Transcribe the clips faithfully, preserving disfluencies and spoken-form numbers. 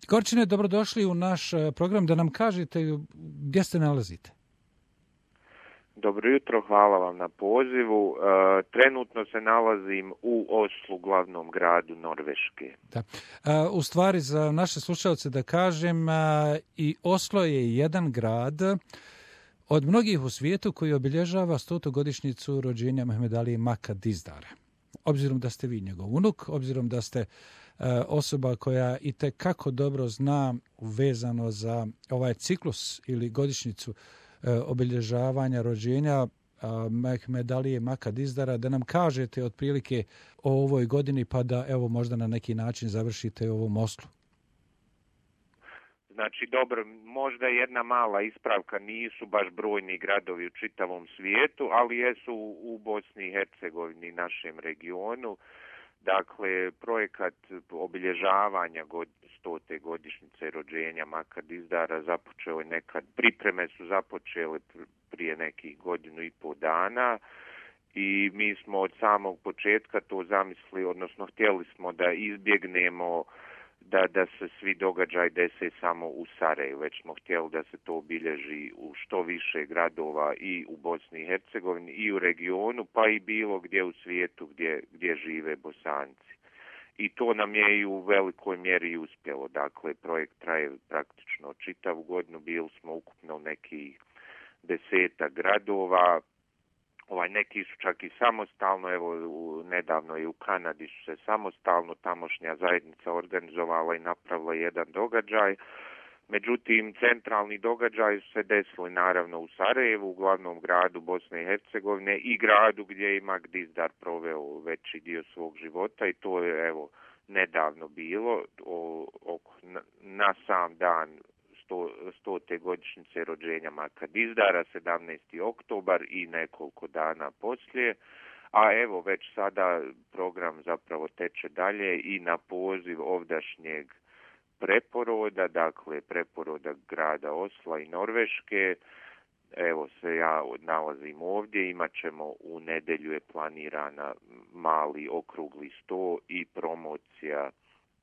Gorčine, dobrodošli u naš program. Da nam kažete gdje se nalazite. Dobro jutro, hvala vam na pozivu. E, trenutno se nalazim u Oslu, glavnom gradu Norveške. Da. E, u stvari, za naše slušalce da kažem, e, i Oslo je jedan grad od mnogih u svijetu koji obilježava stotu godišnjicu rođenja Mehmed Alije Maka Dizdara. Obzirom da ste vi njegov unuk, obzirom da ste e, osoba koja itekako dobro zna vezano za ovaj ciklus ili godišnjicu obilježavanja rođenja Mehmed Alije Maka Dizdara, da nam kažete otprilike o ovoj godini, pa da evo možda na neki način završite ovom Oslu. Znači, dobro, možda jedna mala ispravka, nisu baš brojni gradovi u čitavom svijetu, ali jesu u Bosni i Hercegovini, našem regionu. Dakle, projekat obilježavanja god, stote godišnjice rođenja Maka Dizdara započeo je nekad, pripreme su započele prije nekih godinu i pol dana i mi smo od samog početka to zamislili, odnosno htjeli smo da izbjegnemo da, da se svi događaj dese samo u Sarajevu, već smo htjeli da se to obilježi u što više gradova i u Bosni i Hercegovini i u regionu, pa i bilo gdje u svijetu gdje, gdje žive Bosanci. I to nam je i u velikoj mjeri uspjelo. Dakle, projekt traje praktično čitavu godinu, bili smo ukupno u nekih desetak gradova, ovaj, neki su čak i samostalno, evo u, nedavno i u Kanadi su se samostalno tamošnja zajednica organizovala i napravila jedan događaj. Međutim, centralni događaj su se desili naravno u Sarajevu, u glavnom gradu Bosne i Hercegovine i gradu gdje je Mak Dizdar proveo veći dio svog života i to je evo nedavno bilo o, o, na, na sam dan sto, stote godišnjice rođenja Maka Dizdara, sedamnaesti oktobar i nekoliko dana poslije. A evo već sada program zapravo teče dalje i na poziv ovdašnjeg preporoda, dakle preporoda grada Osla i Norveške. Evo se ja nalazim ovdje, imat ćemo u nedjelju je planirana mali okrugli sto i promocija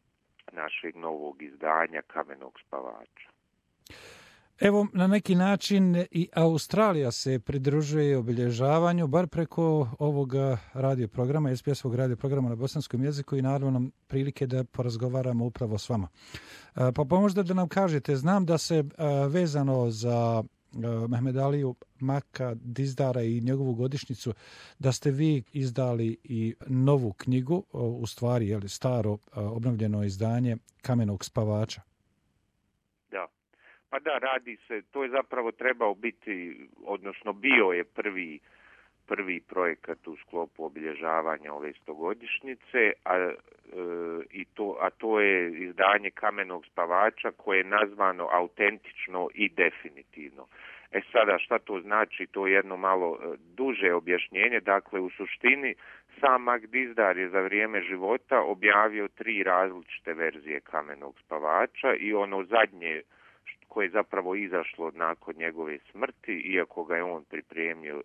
našeg novog izdanja Kamenog spavača. Evo, na neki način i Australija se pridružuje obilježavanju, bar preko ovoga radio programa, S B S-ovog radio programa na bosanskom jeziku i naravno prilike da porazgovaramo upravo s vama. Pa pomožda da nam kažete, znam da se vezano za Mehmed Aliju Maka Dizdara i njegovu godišnjicu, da ste vi izdali i novu knjigu, u stvari je li staro obnovljeno izdanje Kamenog spavača. Da. Pa da, radi se, to je zapravo trebao biti, odnosno bio je prvi, prvi projekat u sklopu obilježavanja ove stogodišnjice, a, e, i to, a to je izdanje Kamenog spavača koje je nazvano autentično i definitivno. E sada, šta to znači? To je jedno malo duže objašnjenje. Dakle, u suštini sam Mak Dizdar je za vrijeme života objavio tri različite verzije Kamenog spavača i ono zadnje koje je zapravo izašlo nakon njegove smrti, iako ga je on pripremio e,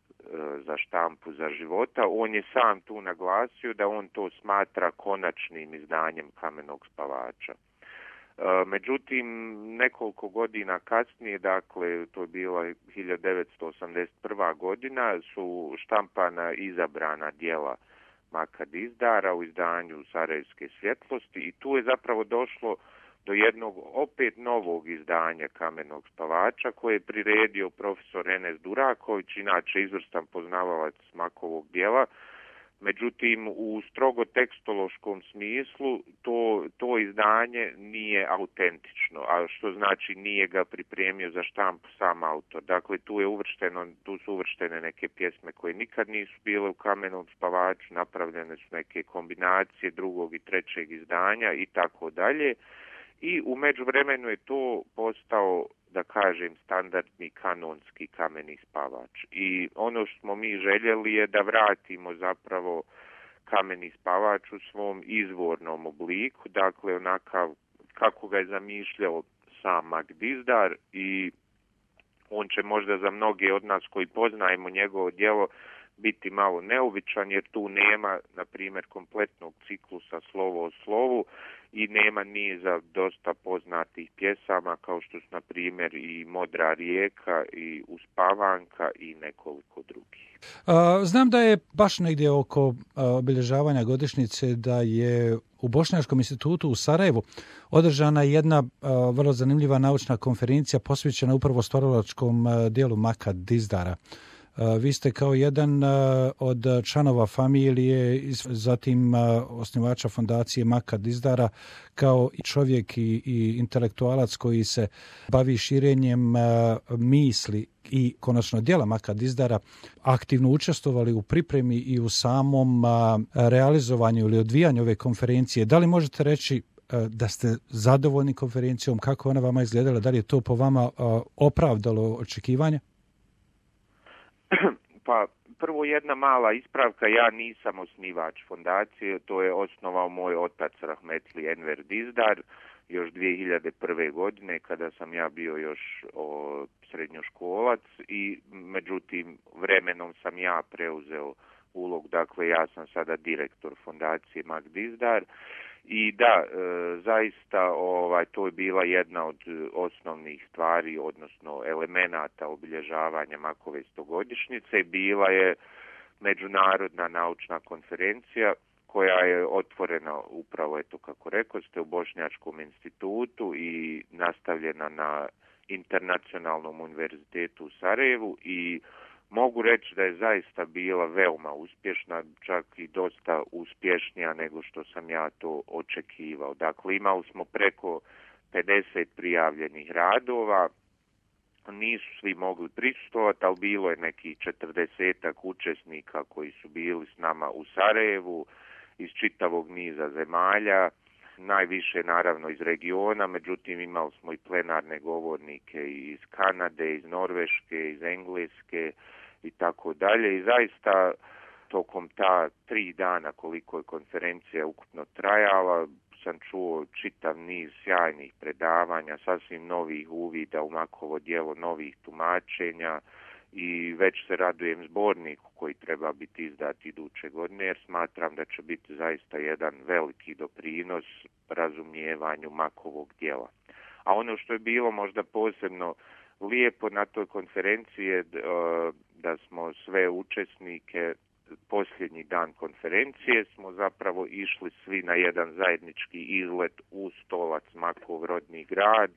za štampu za života, on je sam tu naglasio da on to smatra konačnim izdanjem Kamenog spavača. E, međutim, nekoliko godina kasnije, dakle, to je bila hiljadu devetsto osamdeset prva godina, su štampana izabrana djela Maka Dizdara u izdanju Sarajevske svjetlosti i tu je zapravo došlo do jednog opet novog izdanja Kamenog spavača koje je priredio profesor Enes Duraković, inače izvrstan poznavalac Makovog djela. Međutim, u strogo tekstološkom smislu to, to izdanje nije autentično, a što znači nije ga pripremio za štampu sam autor. Dakle, tu je uvršteno, tu su uvrštene neke pjesme koje nikad nisu bile u Kamenom spavaču, napravljene su neke kombinacije drugog i trećeg izdanja i tako dalje. I u međuvremenu je to postao, da kažem, standardni kanonski Kameni spavač. I ono što smo mi željeli je da vratimo zapravo Kameni spavač u svom izvornom obliku, dakle onakav kako ga je zamišljao sam Mak Dizdar i on će možda za mnoge od nas koji poznajemo njegovo djelo biti malo neobičan jer tu nema, na primjer, kompletnog ciklusa slovo o slovu i nema niza dosta poznatih pjesama kao što su, na primjer, i Modra rijeka i Uspavanka i nekoliko drugih. Znam da je baš negdje oko obilježavanja godišnjice da je u Bošnjačkom institutu u Sarajevu održana jedna vrlo zanimljiva naučna konferencija posvećena upravo stvaralačkom dijelu Maka Dizdara. Vi ste kao jedan od članova familije, zatim osnivača fondacije Maka Dizdara, kao čovjek i, i intelektualac koji se bavi širenjem misli i konačno djela Maka Dizdara, aktivno učestvovali u pripremi i u samom realizovanju ili odvijanju ove konferencije. Da li možete reći da ste zadovoljni konferencijom, kako ona vama izgledala, da li je to po vama opravdalo očekivanje? Pa prvo jedna mala ispravka, ja nisam osnivač fondacije, to je osnovao moj otac rahmetli Enver Dizdar još dvije hiljade prve. godine kada sam ja bio još o, srednjoškolac i međutim vremenom sam ja preuzeo ulog, dakle ja sam sada direktor fondacije Mak Dizdar. I da, e, zaista ovaj, to je bila jedna od osnovnih stvari, odnosno elemenata obilježavanja Makove stogodišnjice. Bila je međunarodna naučna konferencija koja je otvorena upravo, eto kako rekao ste, u Bošnjačkom institutu i nastavljena na Internacionalnom univerzitetu u Sarajevu i mogu reći da je zaista bila veoma uspješna, čak i dosta uspješnija nego što sam ja to očekivao. Dakle, imali smo preko pedeset prijavljenih radova, nisu svi mogli prisustvovati, ali bilo je nekih četrdesetak učesnika koji su bili s nama u Sarajevu iz čitavog niza zemalja, najviše naravno iz regiona, međutim imali smo i plenarne govornike iz Kanade, iz Norveške, iz Engleske i tako dalje. I zaista tokom ta tri dana koliko je konferencija ukupno trajala, sam čuo čitav niz sjajnih predavanja, sasvim novih uvida u Makovo djelo, novih tumačenja i već se radujem zborniku koji treba biti izdat iduće godine jer smatram da će biti zaista jedan veliki doprinos razumijevanju Makovog djela. A ono što je bilo možda posebno lijepo na toj konferenciji je da smo sve učesnike posljednji dan konferencije smo zapravo išli svi na jedan zajednički izlet u Stolac, Makov rodni grad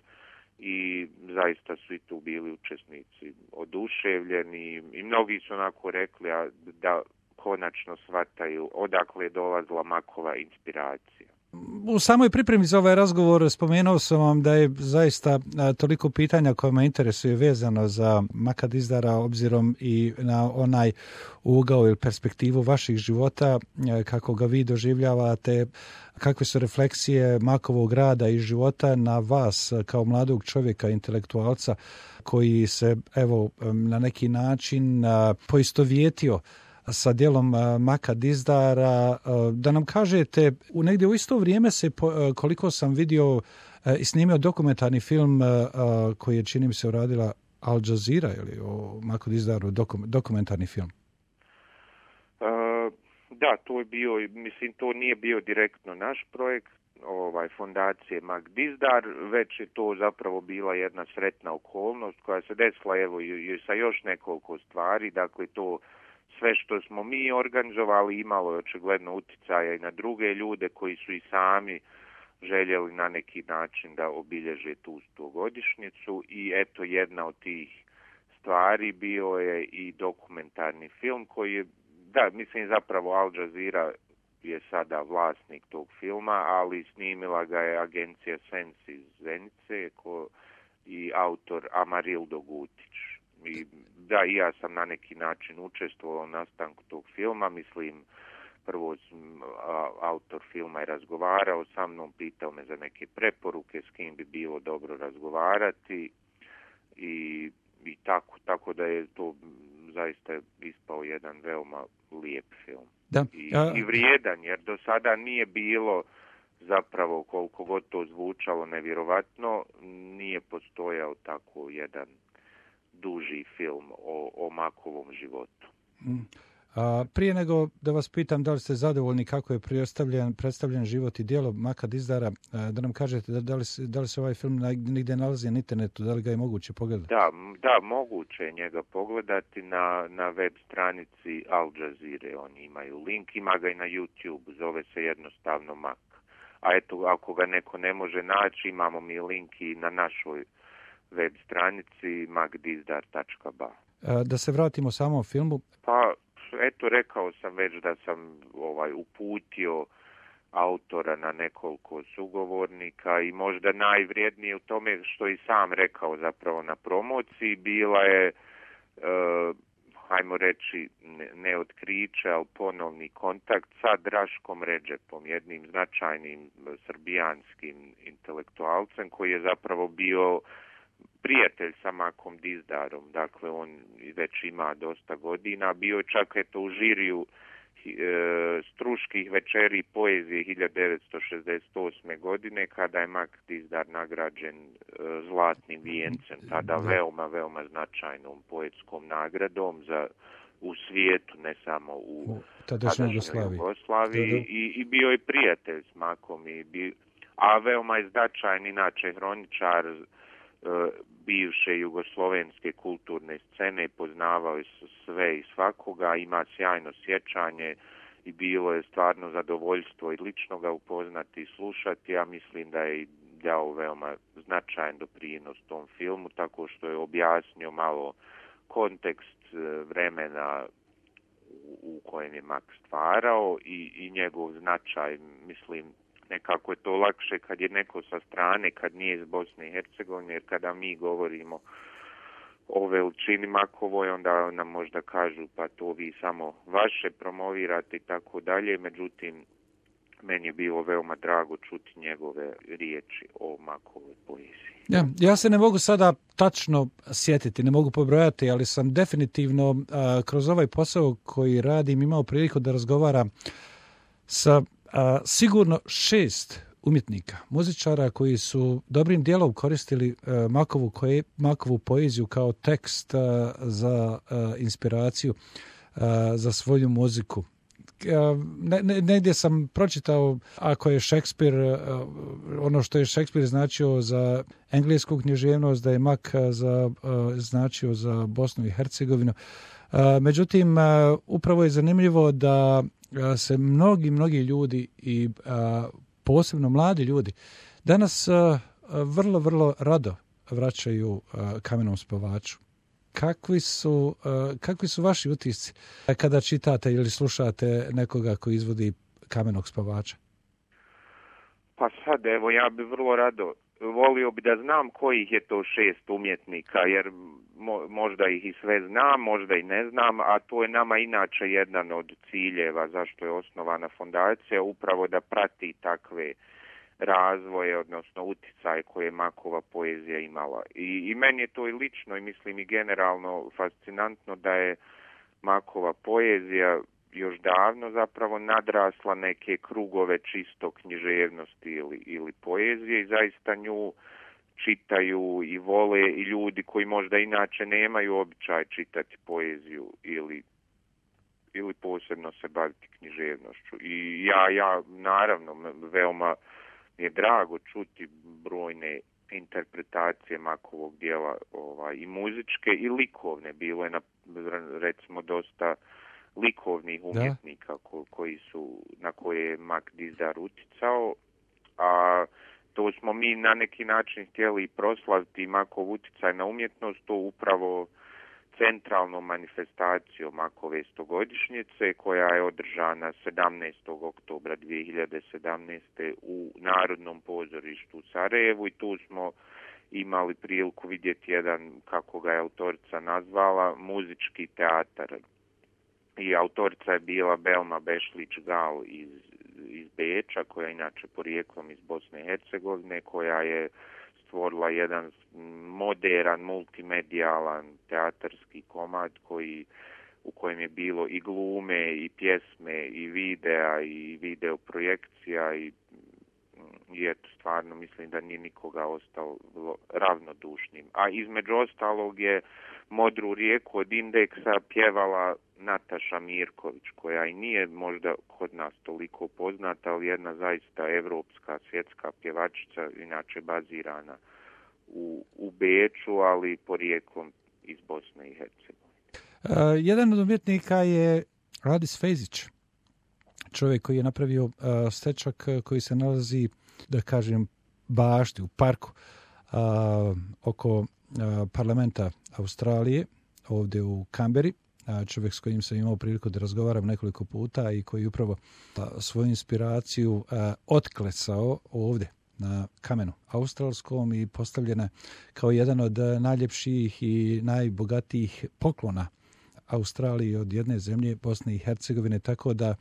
i zaista su i tu bili učesnici oduševljeni i mnogi su onako rekli da konačno shvataju odakle je dolazila Makova inspiracija. U samoj pripremi za ovaj razgovor spomenuo sam vam da je zaista toliko pitanja koja me interesuje vezano za Maka Dizdara obzirom i na onaj ugao ili perspektivu vaših života, kako ga vi doživljavate, kakve su refleksije Makovog rada i života na vas kao mladog čovjeka, intelektualca koji se evo na neki način poistovjetio sa djelom Maka Dizdara, da nam kažete, u negdje u isto vrijeme se, koliko sam vidio, i snimio dokumentarni film koji je, čini mi se, uradila Al Jazeera ili o Maku Dizdaru, dokumentarni film. Uh, da, to je bio, mislim, to nije bio direktno naš projekt, ovaj, fondacije Mak Dizdar, već je to zapravo bila jedna sretna okolnost koja se desila, evo, i, i sa još nekoliko stvari, dakle, to sve što smo mi organizovali imalo je očigledno utjecaja i na druge ljude koji su i sami željeli na neki način da obilježe tu stogodišnjicu i eto jedna od tih stvari bio je i dokumentarni film koji je, da, mislim zapravo Al Jazeera je sada vlasnik tog filma, ali snimila ga je agencija Sense iz Zenice ko, i autor Amarildo Gutić. I da, i ja sam na neki način učestvovao u nastanku tog filma, mislim, prvo a, autor filma je razgovarao sa mnom, pitao me za neke preporuke, s kim bi bilo dobro razgovarati i, i tako, tako da je to zaista ispao jedan veoma lijep film. Da. I, a... i vrijedan, jer do sada nije bilo zapravo, koliko god to zvučalo nevjerovatno, nije postojao tako jedan duži film o, o Makovom životu. A, prije nego da vas pitam da li ste zadovoljni kako je predstavljen, predstavljen život i djelo Maka Dizdara, da nam kažete da, da, li, da li se ovaj film nigdje nalazi na internetu, da li ga je moguće pogledati? Da, da, moguće je njega pogledati na, na web stranici Al Jazeera, oni imaju link, ima ga i na YouTube, zove se jednostavno Mak. A eto, ako ga neko ne može naći, imamo mi link i na našoj web stranici makdizdar tačka ba. Da se vratimo samom filmu. Pa, eto, rekao sam već da sam ovaj uputio autora na nekoliko sugovornika i možda najvrijednije u tome što i sam rekao zapravo na promociji bila je, e, hajmo reći, ne, ne otkriće, ali ponovni kontakt sa Draškom Redžepom, jednim značajnim srbijanskim intelektualcem koji je zapravo bio prijatelj sa Makom Dizdarom. Dakle, on već ima dosta godina. Bio je čak eto u žiriju e, Struških večeri poezije hiljadu devetsto šezdeset osme. godine kada je Mak Dizdar nagrađen e, Zlatnim vijencem, tada veoma, veoma značajnom poetskom nagradom za u svijetu, ne samo u tadašnjoj Jugoslaviji. Jugoslaviji. I, I bio je prijatelj s Makom, i bi, a veoma je značajan inače hroničar bivše jugoslovenske kulturne scene, poznavao je sve i svakoga, ima sjajno sjećanje i bilo je stvarno zadovoljstvo i lično ga upoznati i slušati. Ja mislim da je dao veoma značajan doprinos tom filmu, tako što je objasnio malo kontekst vremena u kojem je Mak stvarao i, i njegov značaj. Mislim, nekako je to lakše kad je neko sa strane, kad nije iz Bosne i Hercegovine, jer kada mi govorimo o veličini Makovoj, onda nam možda kažu pa to vi samo vaše promovirate i tako dalje. Međutim, meni je bilo veoma drago čuti njegove riječi o Makovoj poeziji. Ja, ja se ne mogu sada tačno sjetiti, ne mogu pobrojati, ali sam definitivno a, kroz ovaj posao koji radim imao priliku da razgovaram sa a, sigurno šest umjetnika, muzičara koji su dobrim dijelom koristili a, Makovu, koje, Makovu poeziju kao tekst a, za a, inspiraciju a, za svoju muziku. Ne, ne, negdje sam pročitao, ako je Šekspir, ono što je Šekspir značio za englesku književnost, da je Mak za, značio za Bosnu i Hercegovinu. Međutim, upravo je zanimljivo da se mnogi, mnogi ljudi i posebno mladi ljudi danas vrlo, vrlo rado vraćaju Kamenom spavaču. Kakvi su, kakvi su vaši utisci kada čitate ili slušate nekoga koji izvodi Kamenog spavača? Pa sad, evo, ja bi vrlo rado volio bi da znam kojih je to šest umjetnika, jer mo, možda ih i sve znam, možda i ne znam, a to je nama inače jedan od ciljeva zašto je osnovana fondacija, upravo da prati takve razvoje, odnosno uticaje koje je Makova poezija imala. I, i meni je to i lično i mislim i generalno fascinantno da je Makova poezija još davno zapravo nadrasla neke krugove čisto književnosti ili, ili poezije i zaista nju čitaju i vole i ljudi koji možda inače nemaju običaj čitati poeziju ili, ili posebno se baviti književnošću. I ja, ja naravno veoma mi je drago čuti brojne interpretacije Makovog dijela ovaj, i muzičke i likovne. Bilo je na, recimo dosta likovnih umjetnika ko, koji su, na koje je Mak Dizdar uticao, a to smo mi na neki način htjeli proslaviti Makov uticaj na umjetnost, to upravo centralnom manifestacijom Makove stogodišnjice koja je održana sedamnaestog oktobra dvije hiljade sedamnaeste. u Narodnom pozorištu u Sarajevu i tu smo imali priliku vidjeti jedan, kako ga je autorica nazvala, muzički teatar. I autorica je bila Belma Bešlić-Gal iz, iz Beča, koja je inače porijeklom iz Bosne i Hercegovine, koja je stvorila jedan moderan, multimedijalan teatarski komad koji, u kojem je bilo i glume, i pjesme, i videa, i video projekcija i, i eto, stvarno mislim da nije nikoga ostao ravnodušnim. A između ostalog je Modru rijeku od Indeksa pjevala Nataša Mirković, koja i nije možda kod nas toliko poznata, ali jedna zaista evropska, svjetska pjevačica, inače bazirana u, u Beču, ali porijeklom iz Bosne i Hercegovine. Uh, jedan od umjetnika je Radis Fejzić, čovjek koji je napravio uh, stečak koji se nalazi, da kažem, bašti u parku uh, oko uh, parlamenta Australije, ovdje u Kamberi. Uh, čovjek s kojim sam imao priliku da razgovaram nekoliko puta i koji upravo uh, svoju inspiraciju uh, otklesao ovdje na kamenu australskom i postavljena kao jedan od najljepših i najbogatijih poklona Australiji od jedne zemlje, Bosne i Hercegovine, tako da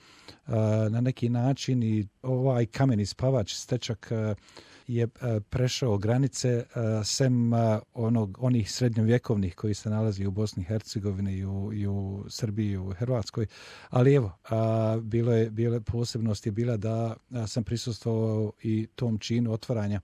a, na neki način i ovaj kameni spavač, stečak, a, je a, prešao granice a, sem a, onog, onih srednjovjekovnih koji se nalazi u Bosni i Hercegovini i u, i u Srbiji i u Hrvatskoj. Ali evo, a, bilo je, bilo, posebnost je bila da a, sam prisustvovao i tom činu otvaranja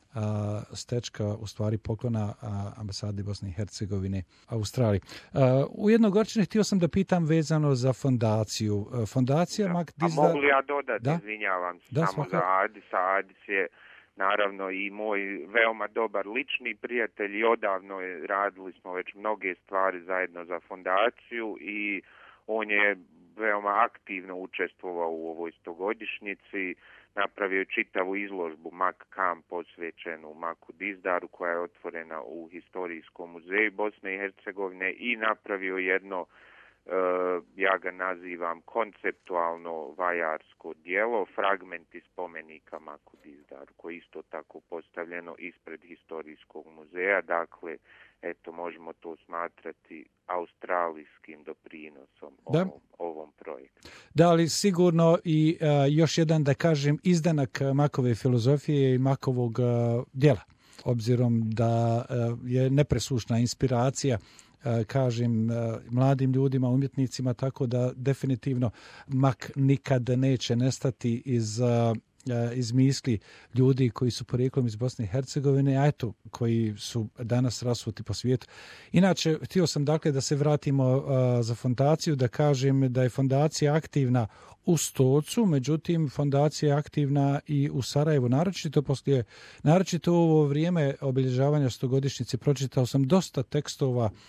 a, stečka, u stvari poklona a, ambasadi Bosne i Hercegovine Australiji. A, u jednog gorčine htio sam da pitam vezano za fondaciju. Fondacija da. Mak Dizdar... A mogu li ja dodati, da? izvinjavam se, da, samo svaka... za Adisa. Adis je naravno i moj veoma dobar lični prijatelj i odavno je, radili smo već mnoge stvari zajedno za fondaciju i on je veoma aktivno učestvovao u ovoj stogodišnjici. Napravio je čitavu izložbu Mak Kamp posvećenu Maku Dizdaru koja je otvorena u Historijskom muzeju Bosne i Hercegovine i napravio jedno, uh, ja ga nazivam konceptualno vajarsko djelo, fragmenti spomenika Maku Dizdaru, koji je isto tako postavljeno ispred Historijskog muzeja. Dakle, eto, možemo to smatrati australijskim doprinosom ovom, ovom projektu. Da, ali sigurno i uh, još jedan, da kažem, izdanak Makove filozofije i Makovog uh, djela, obzirom da uh, je nepresušna inspiracija, uh, kažem, uh, mladim ljudima, umjetnicima, tako da definitivno Mak nikad neće nestati iz... Uh, iz misli ljudi koji su porijeklom iz Bosne i Hercegovine, a eto, koji su danas rasuti po svijetu. Inače, htio sam dakle da se vratimo uh, za fondaciju, da kažem da je fondacija aktivna u Stocu, međutim, fondacija je aktivna i u Sarajevu, naročito poslije, naročito u ovo vrijeme obilježavanja stogodišnjice, pročitao sam dosta tekstova uh,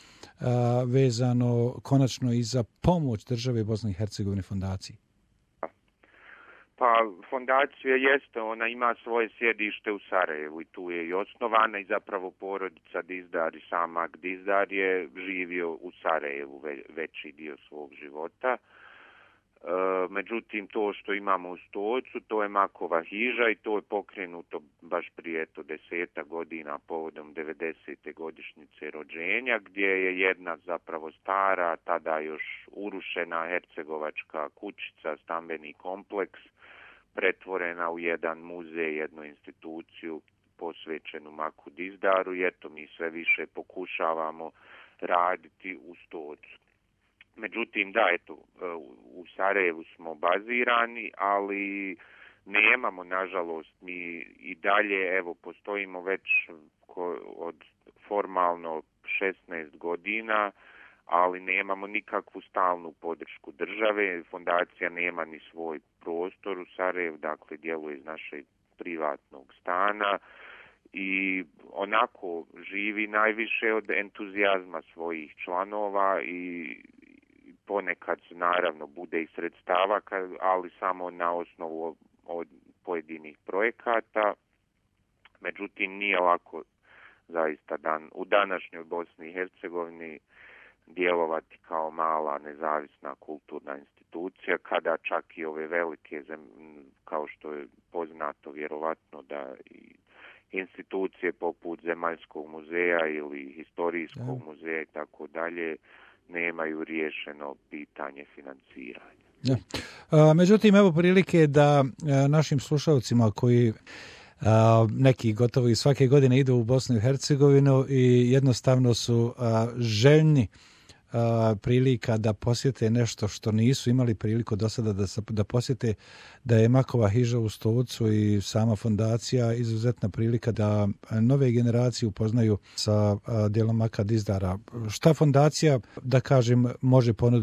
vezano konačno i za pomoć države Bosne i Hercegovine fondaciji. Pa fondacija jeste, ona ima svoje sjedište u Sarajevu i tu je i osnovana i zapravo porodica Dizdar i sam Mak Dizdar je živio u Sarajevu ve, veći dio svog života. E, međutim, to što imamo u Stocu, to je Makova hiža i to je pokrenuto baš prije eto deseta godina povodom devedesete godišnjice rođenja, gdje je jedna zapravo stara, tada još urušena hercegovačka kućica, stambeni kompleks, pretvorena u jedan muzej, jednu instituciju posvećenu Maku Dizdaru i eto mi sve više pokušavamo raditi u Stocu. Međutim, da, eto, u Sarajevu smo bazirani, ali nemamo, nažalost, mi i dalje, evo, postojimo već od formalno šesnaest godina, ali nemamo nikakvu stalnu podršku države. Fondacija nema ni svoj prostor u Sarajevu, dakle djeluje iz našeg privatnog stana i onako živi najviše od entuzijazma svojih članova i ponekad naravno bude i sredstava, ali samo na osnovu od pojedinih projekata. Međutim, nije lako zaista dan, u današnjoj Bosni i Hercegovini djelovati kao mala nezavisna kulturna institucija, kada čak i ove velike zemlje, kao što je poznato vjerovatno da i institucije poput Zemaljskog muzeja ili Historijskog ja. muzeja i tako dalje nemaju riješeno pitanje financiranja. Ja. A, međutim, evo prilike da a, našim slušalcima koji a, neki gotovo i svake godine idu u Bosnu i Hercegovinu i jednostavno su a, željni a, prilika da posjete nešto što nisu imali priliku do sada da, da posjete, da je Makova hiža u Stocu i sama fondacija izuzetna prilika da nove generacije upoznaju sa a, djelom Maka Dizdara. Šta fondacija, da kažem, može ponuditi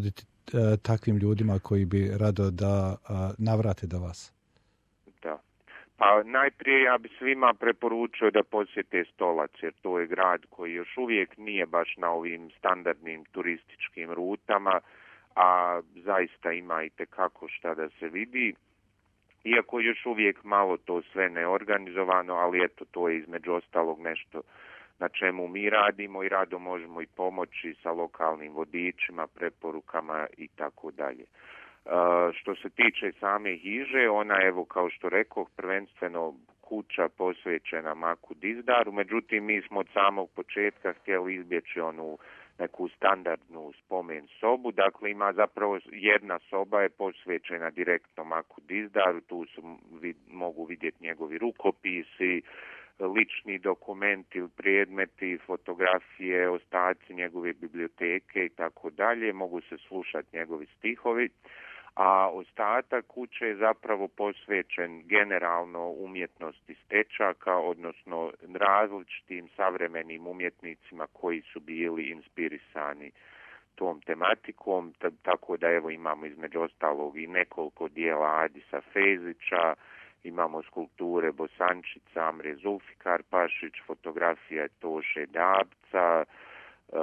takvim ljudima koji bi rado da navrate do vas? Da. Pa najprije ja bi svima preporučio da posjete Stolac, jer to je grad koji još uvijek nije baš na ovim standardnim turističkim rutama, a zaista ima i tekako šta da se vidi. Iako još uvijek malo to sve neorganizovano, ali eto, to je između ostalog nešto na čemu mi radimo i rado možemo i pomoći sa lokalnim vodičima, preporukama i tako dalje. Što se tiče same hiže, ona, evo, kao što rekoh, prvenstveno kuća posvećena Maku Dizdaru, međutim mi smo od samog početka htjeli izbjeći onu neku standardnu spomen sobu, dakle ima zapravo jedna soba je posvećena direktno Maku Dizdaru, tu su, vid, mogu vidjeti njegovi rukopisi, lični dokumenti, predmeti, fotografije, ostaci njegove biblioteke i tako dalje, mogu se slušati njegovi stihovi, a ostatak kuće je zapravo posvećen generalno umjetnosti stečaka, odnosno različitim savremenim umjetnicima koji su bili inspirisani tom tematikom, t- tako da evo imamo između ostalog i nekoliko dijela Adisa Fezića, imamo skulpture Bosančića, Amre Zulfikar Pašić, fotografije Toše Dabca, e,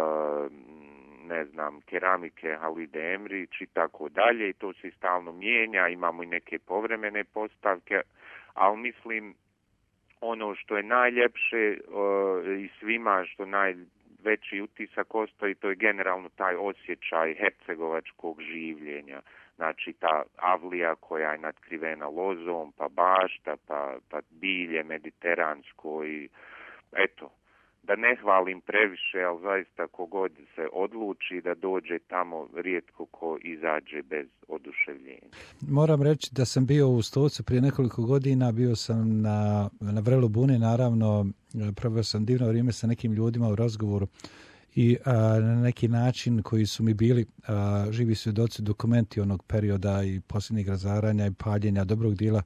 ne znam, keramike Halide Emrić i tako dalje, i to se stalno mijenja, imamo i neke povremene postavke, ali mislim ono što je najljepše uh, i svima što najveći utisak ostaje, to je generalno taj osjećaj hercegovačkog življenja. Znači ta avlija koja je natkrivena lozom, pa bašta, pa, pa bilje mediteransko i eto, da ne hvalim previše, ali zaista kogod se odluči da dođe tamo, rijetko ko izađe bez oduševljenja. Moram reći da sam bio u Stocu prije nekoliko godina, bio sam na, na Vrelu Buni, naravno, proveo sam divno vrijeme sa nekim ljudima u razgovoru i a, na neki način koji su mi bili a, živi svjedoci, dokumenti onog perioda i posljednjih razaranja i paljenja dobrog dijela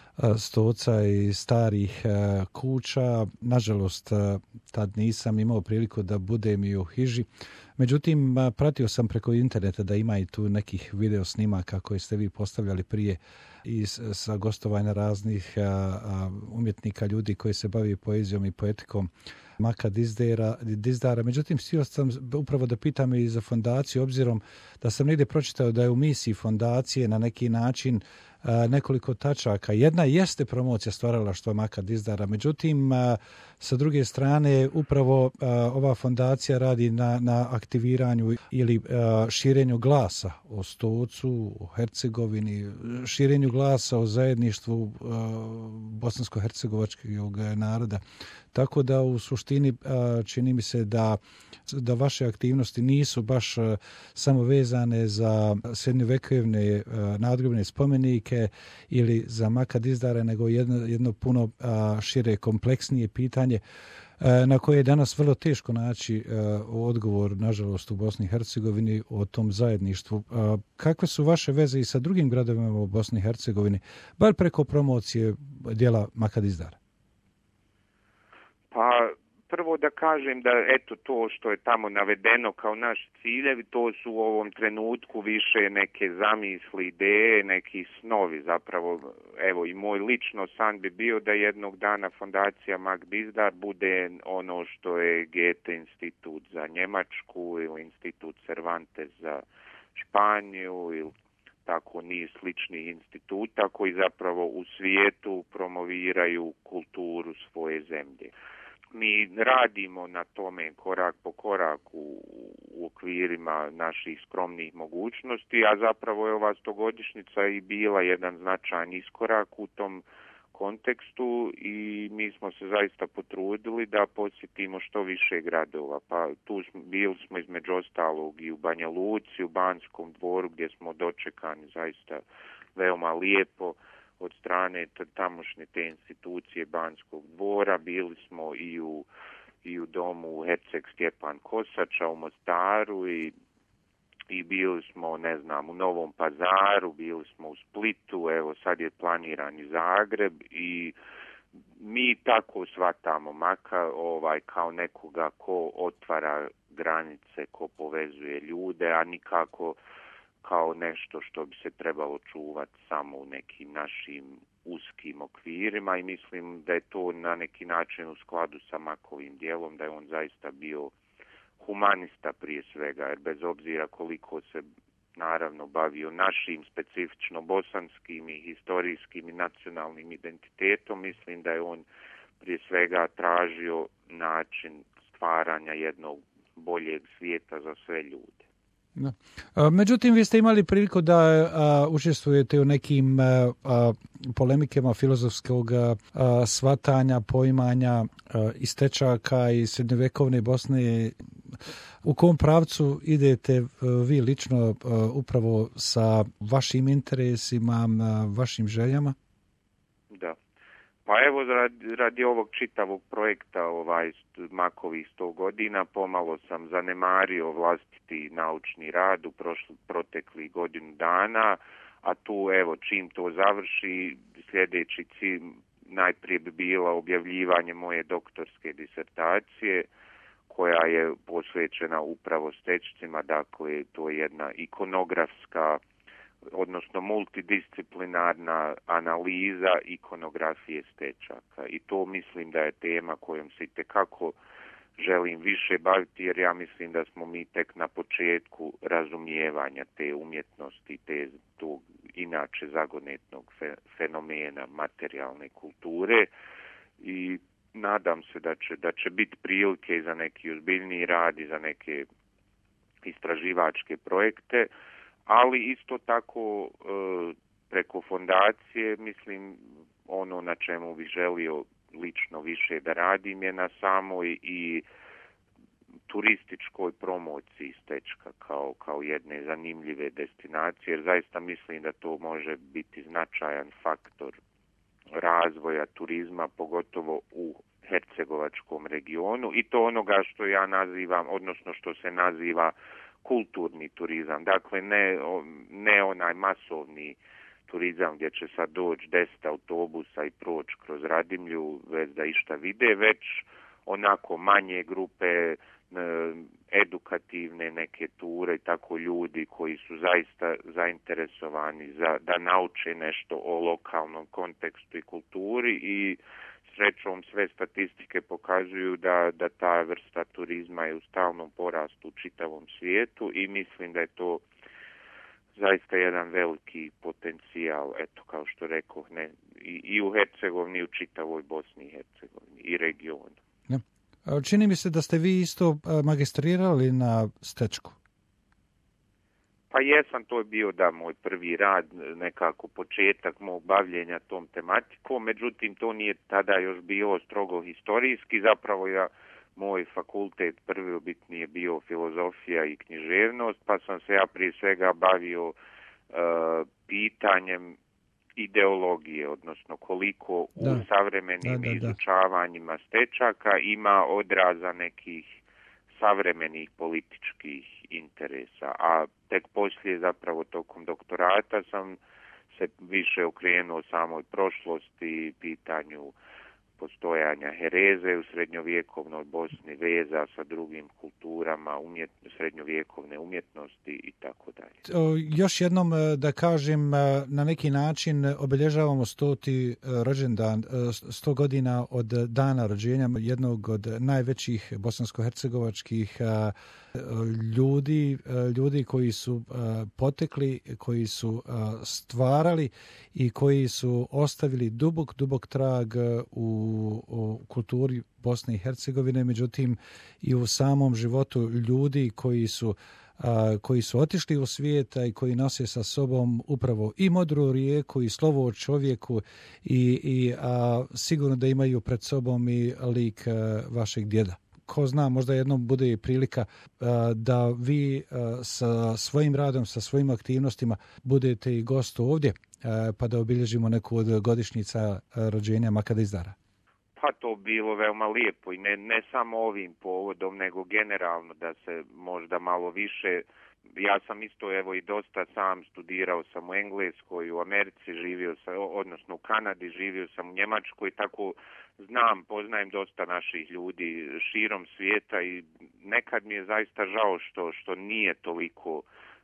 Stoca i starih kuća. Nažalost, tad nisam imao priliku da budem i u hiži. Međutim, pratio sam preko interneta da ima i tu nekih video snimaka koje ste vi postavljali prije i sa gostovanja raznih umjetnika, ljudi koji se bavi poezijom i poetikom Maka Dizdara. Dizdara. Međutim, htio sam upravo da pitam i za fondaciju, obzirom da sam negdje pročitao da je u misiji fondacije na neki način nekoliko tačaka. Jedna jeste promocija stvaralaštva Maka Dizdara, međutim, sa druge strane, upravo ova fondacija radi na, na aktiviranju ili širenju glasa o Stocu, o Hercegovini, širenju glasa o zajedništvu bosansko-hercegovačkog naroda. Tako da u suštini čini mi se da, da vaše aktivnosti nisu baš samo vezane za srednjovjekovne nadgrobne spomenike ili za Maka Dizdara, nego jedno, jedno puno šire, kompleksnije pitanje na koje je danas vrlo teško naći odgovor, nažalost, u Bosni i Hercegovini o tom zajedništvu. Kakve su vaše veze i sa drugim gradovima u Bosni i Hercegovini, bar preko promocije dijela Maka Dizdara? Pa prvo da kažem da eto to što je tamo navedeno kao naš ciljevi, to su u ovom trenutku više neke zamisli, ideje, neki snovi zapravo. Evo i moj lično san bi bio da jednog dana fondacija Mak Dizdar bude ono što je Goethe institut za Njemačku ili institut Cervantes za Španiju ili tako niz sličnih instituta koji zapravo u svijetu promoviraju kulturu svoje zemlje. Mi radimo na tome korak po korak u, u okvirima naših skromnih mogućnosti, a zapravo je ova stogodišnjica i bila jedan značajan iskorak u tom kontekstu i mi smo se zaista potrudili da posjetimo što više gradova. Pa tu smo, bili smo između ostalog i u Banja Luci, u Banskom dvoru gdje smo dočekani zaista veoma lijepo od strane tamošnje te institucije Banskog dvora. Bili smo i u, i u domu Herceg Stjepan Kosača u Mostaru i, i bili smo, ne znam, u Novom Pazaru, bili smo u Splitu, evo sad je planiran i Zagreb i mi tako shvatamo Maka ovaj, kao nekoga ko otvara granice, ko povezuje ljude, a nikako kao nešto što bi se trebalo čuvati samo u nekim našim uskim okvirima i mislim da je to na neki način u skladu sa Makovim djelom, da je on zaista bio humanista prije svega, jer bez obzira koliko se naravno bavio našim specifično bosanskim i historijskim i nacionalnim identitetom, mislim da je on prije svega tražio način stvaranja jednog boljeg svijeta za sve ljude. Da. Međutim, vi ste imali priliku da a, učestvujete u nekim a, a, polemikama filozofskog a, shvatanja, poimanja a, iz Stečaka i srednjovjekovne Bosne. U kom pravcu idete a, vi lično a, upravo sa vašim interesima, a, vašim željama? Da. Pa evo, radi, radi ovog čitavog projekta, ovaj, Makovih sto godina, pomalo sam zanemario vlastiti naučni rad u prošli, proteklih godinu dana, a tu, evo, čim to završi, sljedeći cilj najprije bi bila objavljivanje moje doktorske disertacije, koja je posvećena upravo stečcima, dakle, to je jedna ikonografska, odnosno multidisciplinarna analiza ikonografije stečaka. I to mislim da je tema kojom se itekako želim više baviti, jer ja mislim da smo mi tek na početku razumijevanja te umjetnosti, te tog inače zagonetnog fenomena materijalne kulture i nadam se da će, da će biti prilike i za neki ozbiljniji rad i za neke istraživačke projekte, ali isto tako preko fondacije, mislim, ono na čemu bih želio lično više da radim je na samoj i turističkoj promociji Stečka kao, kao jedne zanimljive destinacije, jer zaista mislim da to može biti značajan faktor razvoja turizma, pogotovo u hercegovačkom regionu i to onoga što ja nazivam, odnosno što se naziva kulturni turizam. Dakle, ne, ne onaj masovni turizam gdje će sad doći deset autobusa i proći kroz Radimlju bez da išta vide, već onako manje grupe, edukativne neke ture i tako ljudi koji su zaista zainteresovani za, da nauče nešto o lokalnom kontekstu i kulturi i srećom sve statistike pokazuju da, da ta vrsta turizma je u stalnom porastu u čitavom svijetu i mislim da je to zaista jedan veliki potencijal, eto kao što rekoh, ne, i, i u Hercegovini i u čitavoj Bosni i Hercegovini i regionu. Ja. Čini mi se da ste vi isto magistrirali na Stečku. Pa jesam, to je bio da moj prvi rad, nekako početak mog bavljenja tom tematikom, međutim to nije tada još bilo strogo historijski, zapravo ja, moj fakultet prvi u biti je bio filozofija i književnost, pa sam se ja prije svega bavio uh, pitanjem ideologije, odnosno koliko da. u savremenim da, da, izučavanjima Stečaka ima odraza nekih savremenih političkih interesa, a tek poslije zapravo tokom doktorata sam se više okrenuo samoj prošlosti, pitanju postojanja hereze u srednjovjekovnoj Bosni, veza sa drugim kulturama, umjet, srednjovjekovne umjetnosti i tako dalje. Još jednom da kažem, na neki način obilježavamo stoti rođendan, sto godina od dana rođenja jednog od najvećih bosansko-hercegovačkih ljudi, ljudi koji su potekli, koji su stvarali i koji su ostavili dubok, dubok trag u u kulturi Bosne i Hercegovine, međutim i u samom životu ljudi koji su a, koji su otišli u svijeta i koji nose sa sobom upravo i modru rijeku i slovo o čovjeku i, i a, sigurno da imaju pred sobom i lik a, vašeg djeda. Ko zna, možda jednom bude i prilika a, da vi a, sa svojim radom, sa svojim aktivnostima budete i gost ovdje, a, pa da obilježimo neku od godišnjica rođenja Makadizdara. Pa to bilo veoma lijepo i ne, ne samo ovim povodom, nego generalno da se možda malo više, ja sam isto evo i dosta sam studirao sam u Engleskoj, u Americi živio sam, odnosno u Kanadi živio sam u Njemačkoj, tako znam, poznajem dosta naših ljudi širom svijeta i nekad mi je zaista žao što, što nije toliko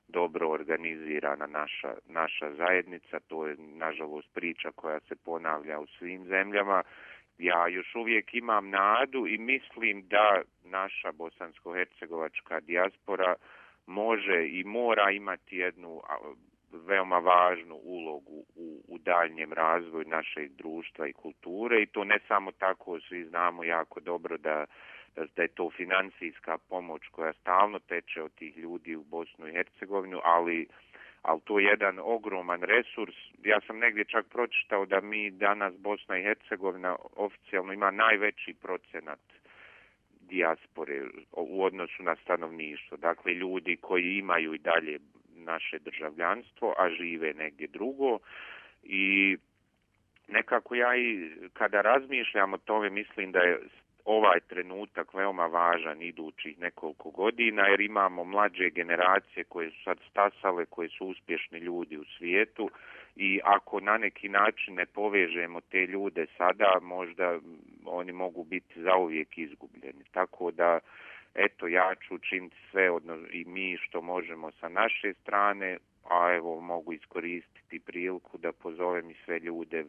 dobro organizirana naša, naša zajednica. To je, nažalost, priča koja se ponavlja u svim zemljama. Ja još uvijek imam nadu i mislim da naša bosansko-hercegovačka dijaspora može i mora imati jednu veoma važnu ulogu u, u daljnjem razvoju našeg društva i kulture, i to ne samo tako, svi znamo jako dobro da, da je to financijska pomoć koja stalno teče od tih ljudi u Bosnu i Hercegovinu, ali, ali to je jedan ogroman resurs. Ja sam negdje čak pročitao da mi danas Bosna i Hercegovina oficijalno ima najveći procenat dijaspore u odnosu na stanovništvo. Dakle, ljudi koji imaju i dalje naše državljanstvo, a žive negdje drugo. I nekako ja i kada razmišljam o tome, mislim da je ovaj trenutak veoma važan idućih nekoliko godina, jer imamo mlađe generacije koje su sad stasale, koje su uspješni ljudi u svijetu, i ako na neki način ne povežemo te ljude sada, možda oni mogu biti zauvijek izgubljeni. Tako da, eto, ja ću učiniti sve odnos, i mi što možemo sa naše strane, a evo mogu iskoristiti priliku da pozovem i sve ljude,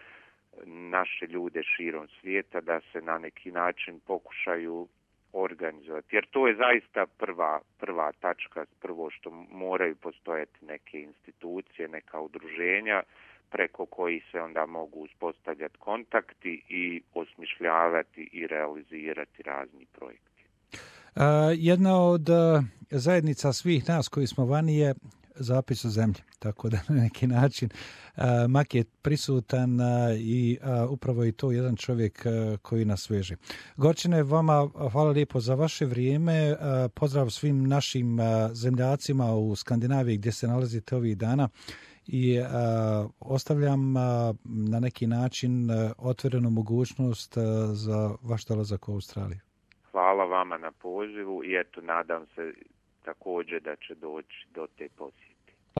naše ljude širom svijeta, da se na neki način pokušaju organizovati. Jer to je zaista prva, prva tačka, prvo što moraju postojati neke institucije, neka udruženja preko koji se onda mogu uspostavljati kontakti i osmišljavati i realizirati razni projekti. Uh, jedna od uh, zajednica svih nas koji smo vani je Zapis o zemlji, tako da na neki način uh, Mak je prisutan uh, i uh, upravo je to jedan čovjek uh, koji nas veže. Gorčine, vama hvala lijepo za vaše vrijeme, uh, pozdrav svim našim uh, zemljacima u Skandinaviji gdje se nalazite ovih dana i uh, ostavljam uh, na neki način uh, otvorenu mogućnost uh, za vaš dolazak u Australiju. Hvala vama na pozivu i eto, nadam se također da će doći do te posjete.